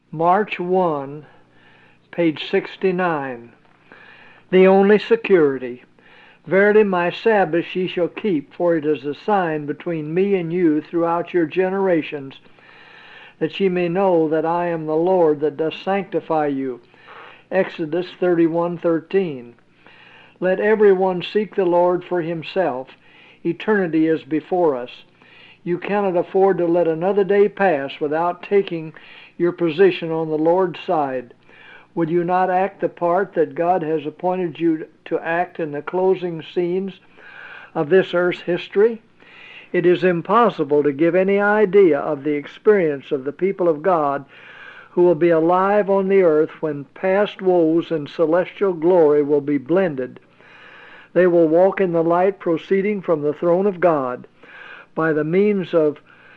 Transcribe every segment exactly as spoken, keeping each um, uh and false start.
March first, page sixty-nine. The only security. Verily my Sabbath ye shall keep, for it is a sign between me and you throughout your generations, that ye may know that I am the Lord that doth sanctify you. Exodus thirty-one thirteen. Let every one seek the Lord for himself. Eternity is before us. You cannot afford to let another day pass without taking your position on the Lord's side. Would you not act the part that God has appointed you to act in the closing scenes of this earth's history? It is impossible to give any idea of the experience of the people of God who will be alive on the earth when past woes and celestial glory will be blended. They will walk in the light proceeding from the throne of God. By the means of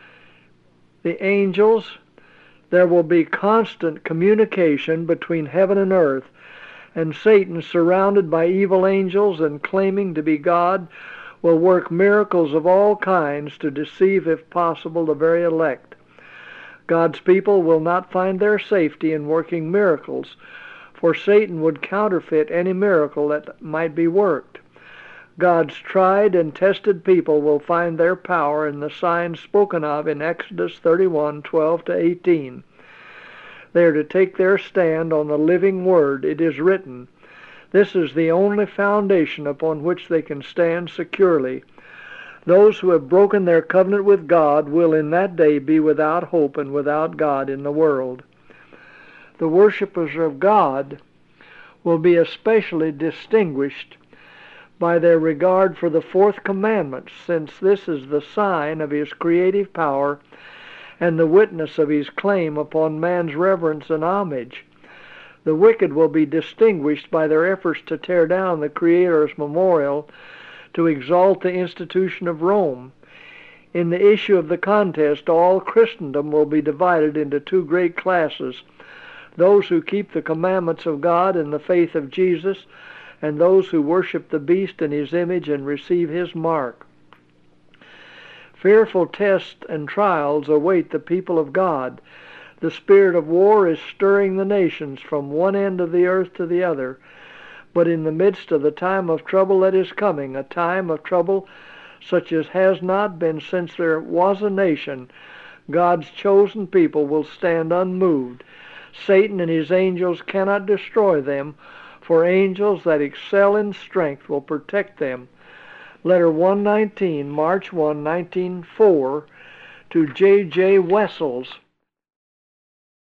the angels, there will be constant communication between heaven and earth, and Satan, surrounded by evil angels and claiming to be God, will work miracles of all kinds to deceive, if possible, the very elect. God's people will not find their safety in working miracles, for Satan would counterfeit any miracle that might be worked. God's tried and tested people will find their power in the signs spoken of in Exodus thirty-one twelve to eighteen. They are to take their stand on the living Word. It is written. This is the only foundation upon which they can stand securely. Those who have broken their covenant with God will in that day be without hope and without God in the world. The worshipers of God will be especially distinguished by their regard for the fourth commandment, since this is the sign of his creative power and the witness of his claim upon man's reverence and homage. The wicked will be distinguished by their efforts to tear down the Creator's memorial, to exalt the institution of Rome. In the issue of the contest, all Christendom will be divided into two great classes: those who keep the commandments of God and the faith of Jesus, and those who worship the beast in his image and receive his mark. Fearful tests and trials await the people of God. The spirit of war is stirring the nations from one end of the earth to the other. But in the midst of the time of trouble that is coming, a time of trouble such as has not been since there was a nation, God's chosen people will stand unmoved. Satan and his angels cannot destroy them, for angels that excel in strength will protect them. Letter one nineteen, March first, nineteen oh four, to J J Wessels,